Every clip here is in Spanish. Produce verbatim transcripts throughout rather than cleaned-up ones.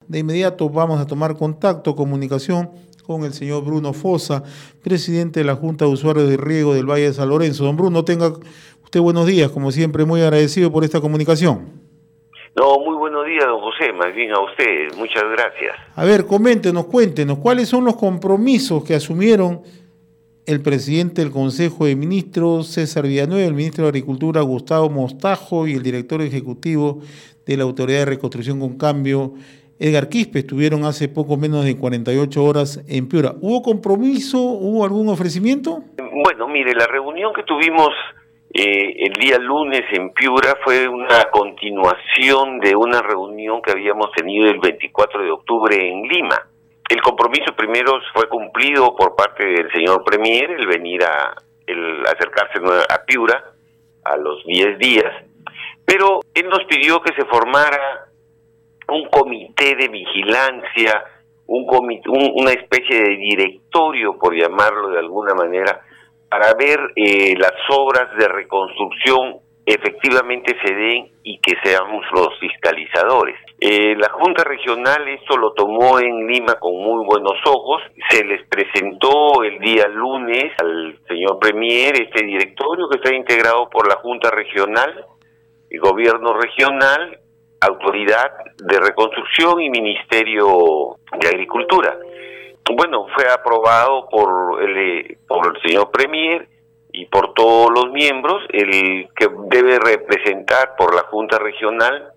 De inmediato vamos a tomar contacto, comunicación con el señor Bruno Fossa, presidente de la Junta de Usuarios de Riego del Valle de San Lorenzo. Don Bruno, tenga usted buenos días, como siempre, muy agradecido por esta comunicación. No, muy buenos días, don José, más bien a usted, muchas gracias. A ver, coméntenos, cuéntenos, ¿cuáles son los compromisos que asumieron el presidente del Consejo de Ministros, César Villanueva, el ministro de Agricultura, Gustavo Mostajo, y el director ejecutivo de la Autoridad de Reconstrucción con Cambio, Edgar Quispe? Estuvieron hace poco menos de cuarenta y ocho horas en Piura. ¿Hubo compromiso? ¿Hubo algún ofrecimiento? Bueno, mire, la reunión que tuvimos eh, el día lunes en Piura fue una continuación de una reunión que habíamos tenido el veinticuatro de octubre en Lima. El compromiso primero fue cumplido por parte del señor Premier, el venir a el acercarse a Piura a los diez días, pero él nos pidió que se formara un comité de vigilancia, un comité, un, una especie de directorio, por llamarlo de alguna manera, para ver eh, las obras de reconstrucción efectivamente se den y que seamos los fiscalizadores. Eh, la Junta Regional esto lo tomó en Lima con muy buenos ojos, se les presentó el día lunes al señor Premier este directorio que está integrado por la Junta Regional, el Gobierno Regional, Autoridad de Reconstrucción y Ministerio de Agricultura. Bueno, fue aprobado por el, por el señor Premier y por todos los miembros, el que debe representar por la Junta Regional,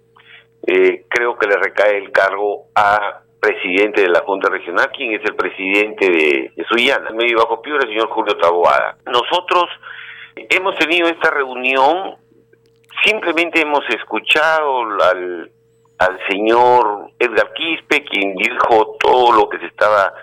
eh, creo que le recae el cargo a presidente de la Junta Regional, quien es el presidente de, de Sullana, Medio y Bajo Piura, el señor Julio Taboada. Nosotros hemos tenido esta reunión, simplemente hemos escuchado al, al señor Edgar Quispe, quien dijo todo lo que se estaba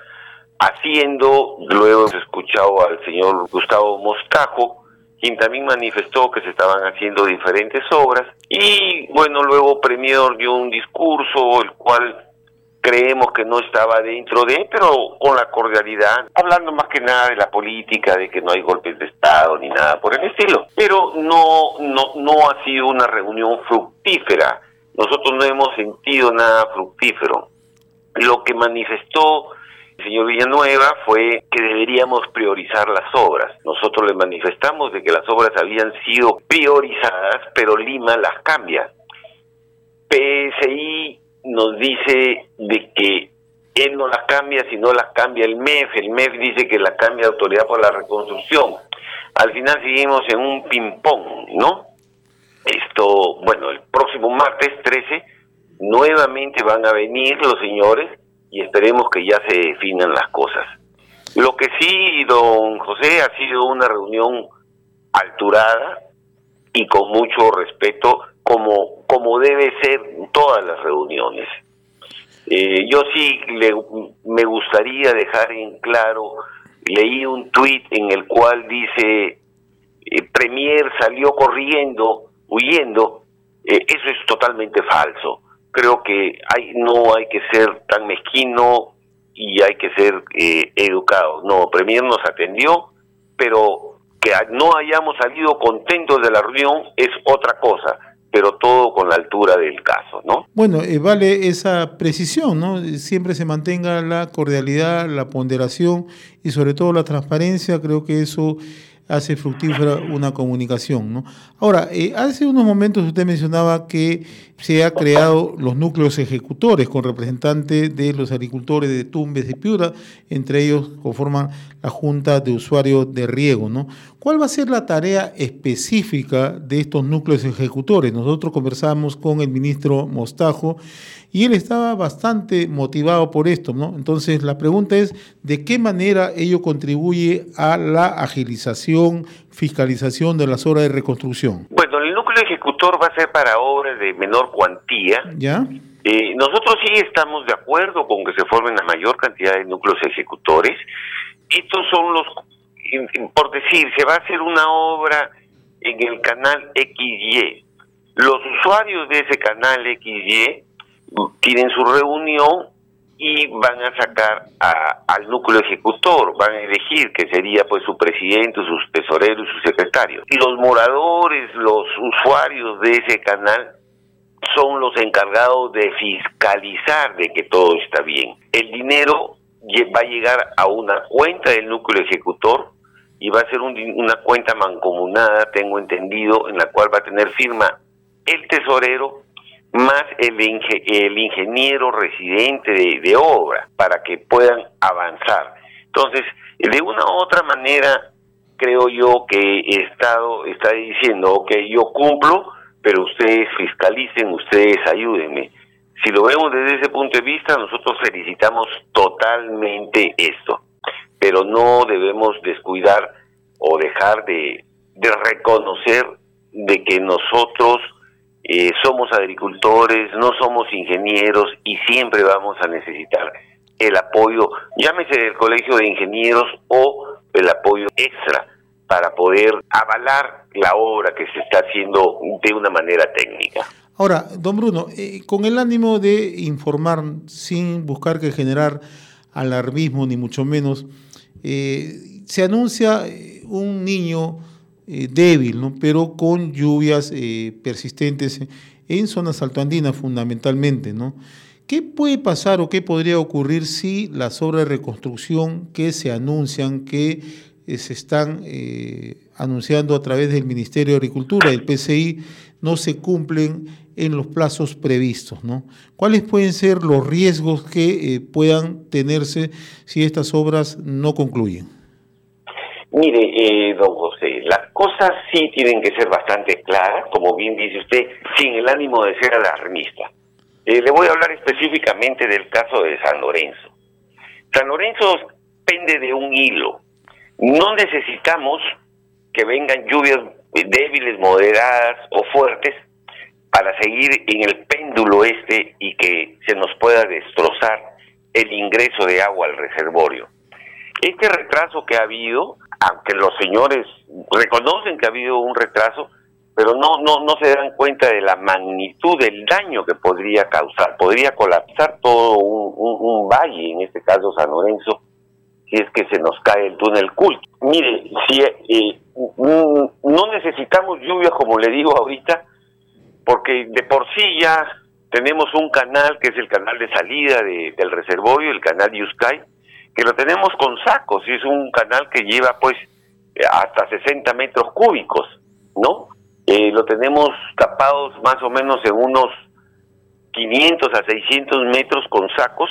haciendo. Luego hemos escuchado al señor Gustavo Mostajo, quien también manifestó que se estaban haciendo diferentes obras. Y bueno, luego Premier dio un discurso, el cual creemos que no estaba dentro de, pero con la cordialidad, hablando más que nada de la política, de que no hay golpes de Estado ni nada por el estilo. Pero no, no, no ha sido una reunión fructífera. Nosotros no hemos sentido nada fructífero. Lo que manifestó el señor Villanueva fue que deberíamos priorizar las obras. Nosotros le manifestamos de que las obras habían sido priorizadas, pero Lima las cambia. P S I nos dice de que él no las cambia, sino las cambia el M E F. El M E F dice que la cambia la Autoridad por la Reconstrucción. Al final seguimos en un ping-pong, ¿no? Esto, bueno, el próximo martes trece nuevamente van a venir los señores y esperemos que ya se definan las cosas. Lo que sí, don José, ha sido una reunión alturada y con mucho respeto, como, como debe ser todas las reuniones. Eh, yo sí le, me gustaría dejar en claro, leí un tuit en el cual dice, eh, Premier salió corriendo, huyendo, eh, eso es totalmente falso. Creo que hay, no hay que ser tan mezquino y hay que ser eh, educado. No, Premier nos atendió, pero que no hayamos salido contentos de la reunión es otra cosa, pero todo con la altura del caso, ¿no? Bueno, eh, vale esa precisión, ¿no? Siempre se mantenga la cordialidad, la ponderación y sobre todo la transparencia. Creo que eso hace fructífera una comunicación, ¿no? Ahora, eh, hace unos momentos usted mencionaba que se ha creado los núcleos ejecutores con representantes de los agricultores de Tumbes y Piura, entre ellos conforman la Junta de Usuarios de Riego, ¿no? ¿Cuál va a ser la tarea específica de estos núcleos ejecutores? Nosotros conversamos con el ministro Mostajo y él estaba bastante motivado por esto, ¿no? Entonces, la pregunta es, ¿de qué manera ello contribuye a la agilización, fiscalización de las obras de reconstrucción? Bueno, el núcleo ejecutor va a ser para obras de menor cuantía. ¿Ya? Eh, nosotros sí estamos de acuerdo con que se formen la mayor cantidad de núcleos ejecutores. Estos son los, por decir, se va a hacer una obra en el canal X Y. Los usuarios de ese canal X Y tienen su reunión y van a sacar a, al núcleo ejecutor, van a elegir que sería pues su presidente, sus tesoreros y sus secretarios. Y los moradores, los usuarios de ese canal son los encargados de fiscalizar de que todo está bien. El dinero va a llegar a una cuenta del núcleo ejecutor y va a ser un, una cuenta mancomunada, tengo entendido, en la cual va a tener firma el tesorero más el, inge, el ingeniero residente de, de obra, para que puedan avanzar. Entonces, de una u otra manera, creo yo que el Estado está diciendo, ok, yo cumplo, pero ustedes fiscalicen, ustedes ayúdenme. Si lo vemos desde ese punto de vista, nosotros felicitamos totalmente esto, pero no debemos descuidar o dejar de, de reconocer de que nosotros eh, somos agricultores, no somos ingenieros y siempre vamos a necesitar el apoyo, llámese del Colegio de Ingenieros o el apoyo extra para poder avalar la obra que se está haciendo de una manera técnica. Ahora, don Bruno, eh, con el ánimo de informar, sin buscar que generar alarmismo ni mucho menos, eh, se anuncia un niño eh, débil, ¿no? Pero con lluvias eh, persistentes en zonas altoandinas fundamentalmente, ¿no? ¿Qué puede pasar o qué podría ocurrir si las obras de reconstrucción que se anuncian, que eh, se están eh, anunciando a través del Ministerio de Agricultura, del P C I, no se cumplen en los plazos previstos, ¿no? ¿Cuáles pueden ser los riesgos que eh, puedan tenerse si estas obras no concluyen? Mire, eh, don José, las cosas sí tienen que ser bastante claras, como bien dice usted, sin el ánimo de ser alarmista. Eh, le voy a hablar específicamente del caso de San Lorenzo. San Lorenzo pende de un hilo. No necesitamos que vengan lluvias débiles, moderadas o fuertes para seguir en el péndulo este y que se nos pueda destrozar el ingreso de agua al reservorio. Este retraso que ha habido, aunque los señores reconocen que ha habido un retraso, pero no no no se dan cuenta de la magnitud del daño que podría causar. Podría colapsar todo un, un, un valle, en este caso San Lorenzo, si es que se nos cae el túnel Culto. Mire, si eh, no necesitamos lluvias, como le digo ahorita, porque de por sí ya tenemos un canal que es el canal de salida de, del reservorio, el canal Yuscay, que lo tenemos con sacos, y es un canal que lleva pues hasta sesenta metros cúbicos, ¿no? Eh, lo tenemos tapados más o menos en unos quinientos a seiscientos metros con sacos,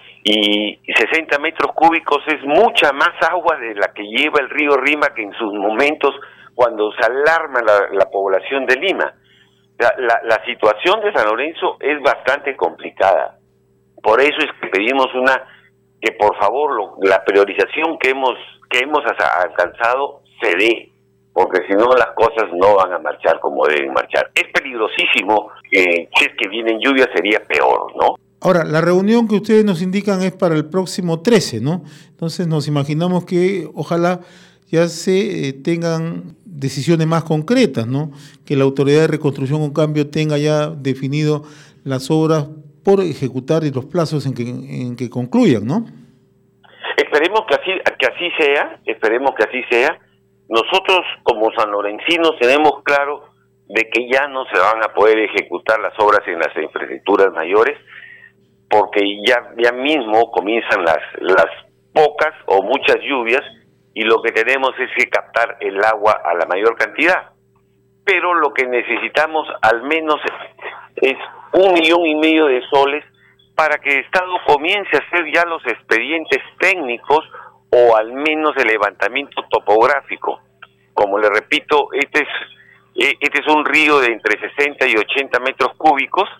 y sesenta metros cúbicos es mucha más agua de la que lleva el río Rímac en sus momentos cuando se alarma la, la población de Lima. La, la, la situación de San Lorenzo es bastante complicada. Por eso es que pedimos una que por favor lo, la priorización que hemos que hemos alcanzado se dé, porque si no las cosas no van a marchar como deben marchar. Es peligrosísimo, eh, si es que vienen lluvias sería peor, ¿no? Ahora, la reunión que ustedes nos indican es para el próximo trece, ¿no? Entonces nos imaginamos que ojalá ya se eh, tengan decisiones más concretas, ¿no? Que la Autoridad de Reconstrucción con Cambio tenga ya definido las obras por ejecutar y los plazos en que, en que concluyan, ¿no? Esperemos que así, que así sea, esperemos que así sea. Nosotros como sanlorencinos tenemos claro de que ya no se van a poder ejecutar las obras en las infraestructuras mayores, porque ya, ya mismo comienzan las, las pocas o muchas lluvias, y lo que tenemos es que captar el agua a la mayor cantidad. Pero lo que necesitamos al menos es un millón y medio de soles para que el Estado comience a hacer ya los expedientes técnicos o al menos el levantamiento topográfico. Como le repito, este es, este es un río de entre sesenta y ochenta metros cúbicos,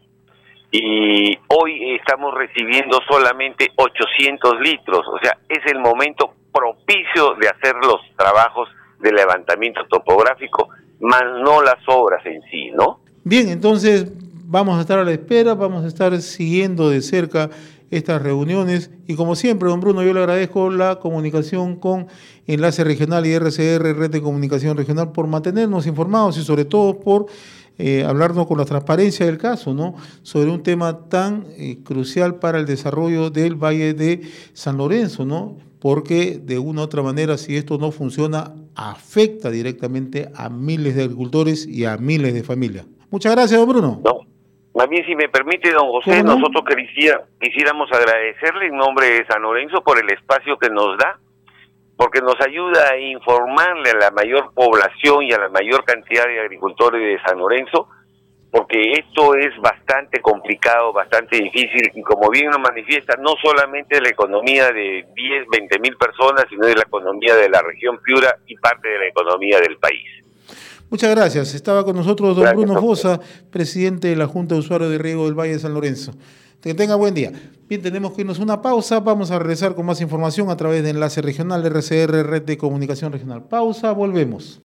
y hoy estamos recibiendo solamente ochocientos litros, o sea, es el momento propicio de hacer los trabajos de levantamiento topográfico, más no las obras en sí, ¿no? Bien, entonces vamos a estar a la espera, vamos a estar siguiendo de cerca estas reuniones, y como siempre, don Bruno, yo le agradezco la comunicación con Enlace Regional y R C R, Red de Comunicación Regional, por mantenernos informados y sobre todo por eh, hablarnos con la transparencia del caso, ¿no? Sobre un tema tan eh, crucial para el desarrollo del Valle de San Lorenzo, ¿no? Porque de una u otra manera, si esto no funciona, afecta directamente a miles de agricultores y a miles de familias. Muchas gracias, don Bruno. No. Más bien, si me permite, don José, ¿Cómo no? nosotros quisiera, quisiéramos agradecerle en nombre de San Lorenzo por el espacio que nos da, porque nos ayuda a informarle a la mayor población y a la mayor cantidad de agricultores de San Lorenzo, porque esto es bastante complicado, bastante difícil, y como bien nos manifiesta, no solamente de la economía de diez, veinte mil personas, sino de la economía de la región Piura y parte de la economía del país. Muchas gracias. Estaba con nosotros don Gracias, Bruno doctor. Fossa, presidente de la Junta de Usuarios de Riego del Valle de San Lorenzo. Que tenga buen día. Bien, tenemos que irnos a una pausa. Vamos a regresar con más información a través de Enlace Regional R C R, Red de Comunicación Regional. Pausa, volvemos.